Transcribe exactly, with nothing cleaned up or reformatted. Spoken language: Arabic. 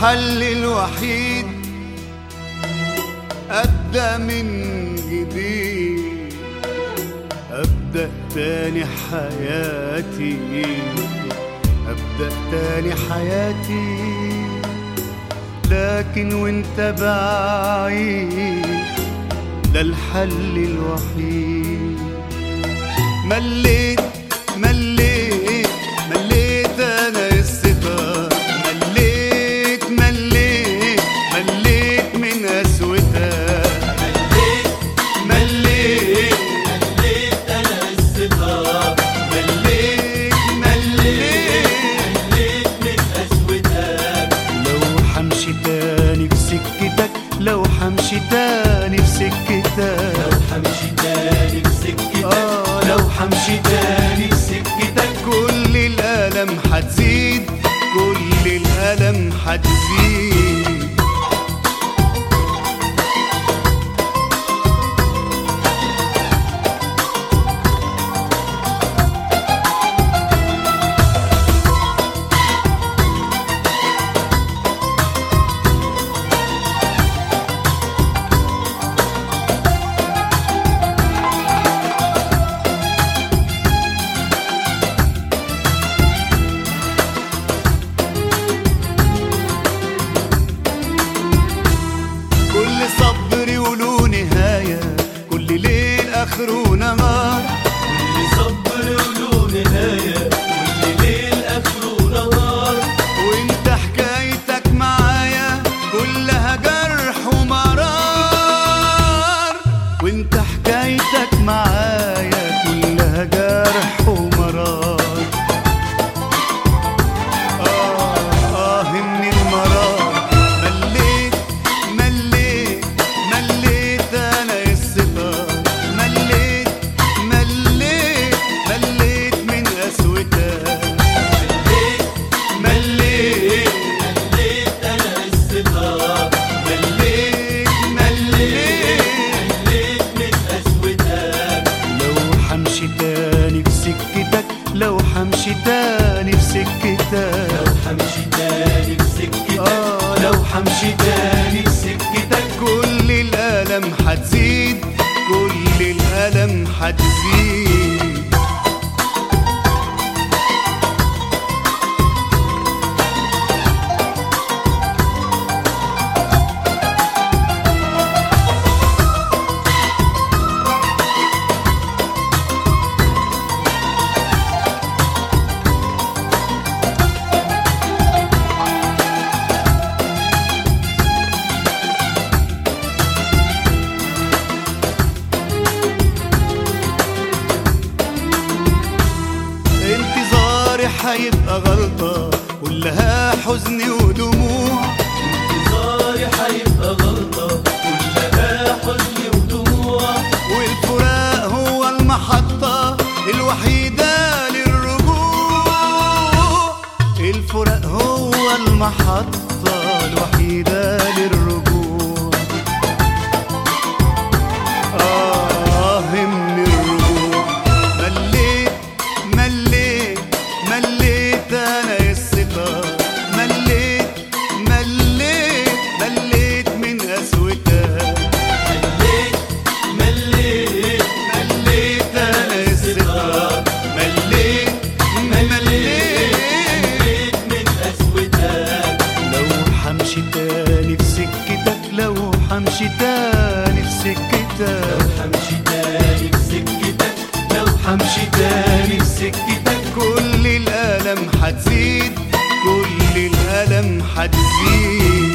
الحل الوحيد أبدأ من جديد، أبدأ تاني حياتي، أبدأ تاني حياتي. لكن وانت بعيد ده الحل الوحيد. مليت مليت مليت أنا الستار، مليت مليت مليت من قسوتها، مليت مليت أنا الستار، مليت مليت مليت من قسوتها. لو حمشي تاني في سكتك، لو حمشي تاني في سكتك، لو حمشي تاني في سكتك، آه لو حمشي تاني في سكتك، كل الألم حتزيد، كل الألم حتزيد. صبري وله نهاية، كل ليل آخره نهار، كل صبر وله نهاية، كل ليل آخره نهار. وانت حكايتك معايا كلها جرح ومرار، وانت حكايتك معايا كلها جرح ومرار. آه آه من المرار. مليت مليت مليت أنا الستار، مليت مليت مليت من قسوتها، مليت مليت أنا الستار، مليت مليت مليت من قسوتها. لو حمشي تاني في سكتك، لو حمشي تاني في سكتك، لو حمشي تاني في سكتك، آه لو حمشي تاني في سكتك، كل الألم حتزيد، كل الألم حتزيد. هيبقى غلطة كلها حزن ودموع، انتظاري هيبقى غلطة كلها حزن ودموع. والفراق هو المحطة الوحيدة للرجوع، الفراق هو المحطة الوحيدة للرجوع. آه من الرجوع. مليت مليت مليت أنا الستار، مليت مليت مليت من قسوتها، مليت مليت مليت أنا الستار، مليت مليت من قسوتها. لو حمشي تاني في سكتك، لو حمشي تاني في سكتك، لو حمشي تاني في سكتك، لو حمشي تاني في سكتك، كل الألم حتزيد، كل الألم حتزيد.